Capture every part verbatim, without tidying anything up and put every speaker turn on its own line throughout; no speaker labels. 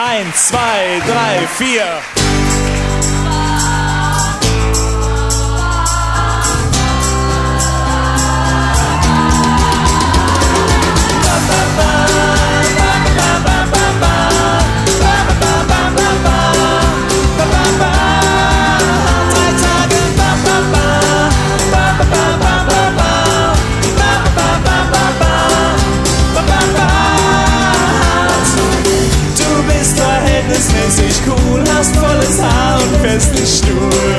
Eins, zwei, drei, vier.
Verhältnismäßig cool, hast volles Haar und festen Stuhl.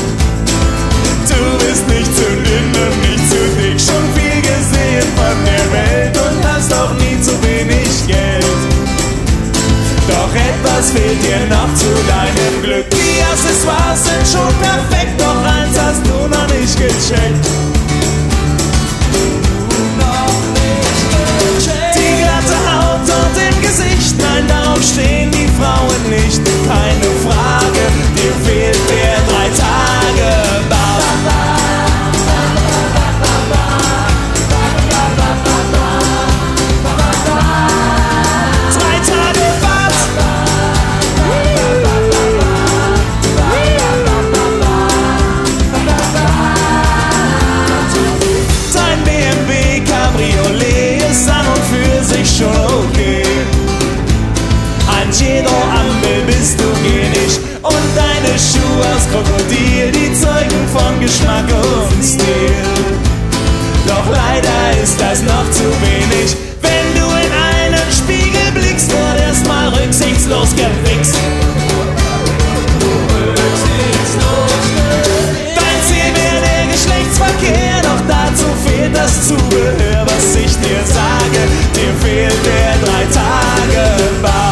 Du bist nicht zu dünn und nicht zu dick, schon viel gesehen von der Welt und hast auch nie zu wenig Geld. Doch etwas fehlt dir noch zu deinem Glück. Die Accessoires sind schon perfekt, doch eins hast du noch nicht gecheckt. Die glatte Haut und im Gesicht, nein, darauf stehen die Frauen nicht. Keine Frage, dir fehlt der drei Tage Bart. Drei Tage Bart. Dein B M W Cabriolet ist an und für sich schon okay. An jeder Ampel bist du gehnig und deine Schuhe aus Krokodil, die zeugen von Geschmack und Stil. Doch leider ist das noch zu wenig, wenn du in einen Spiegel blickst und erstmal rücksichtslos gewichst. Dein Ziel wäre der Geschlechtsverkehr, doch dazu fehlt das Zubehör, was ich dir sage. Dir fehlt der drei Tage Bart.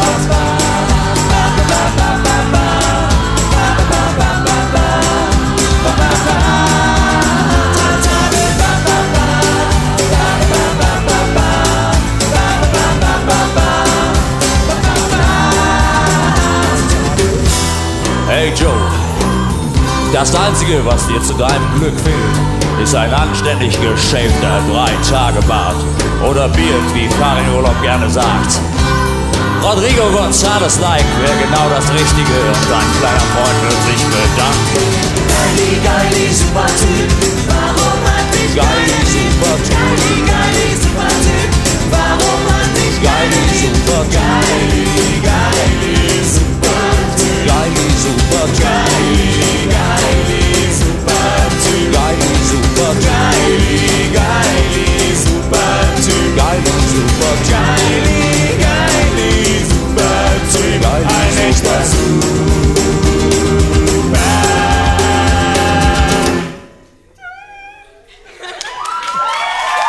Hey Joe, das Einzige, was dir zu deinem Glück fehlt, ist ein anständig geschäfter Drei-Tage-Bart oder Beard, wie Farin Urlaub gerne sagt. Rodrigo González like wäre genau das Richtige und dein kleiner Freund wird sich bedanken.
Geili, geili, super Typ, warum hat dich
Geili, super Typ,
Geili, geili, super Typ, warum hat dich
Geili, super Typ,
Geili, geili, super Typ,
Geili, super Typ,
Geili, geili, super Typ,
Geili, super Typ,
Geili, geili, super Typ,
Geili, super Typ,
Geili, geili, super Typ, ein echter Super.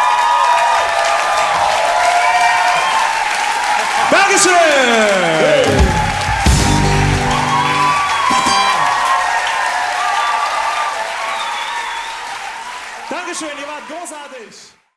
Dankeschön!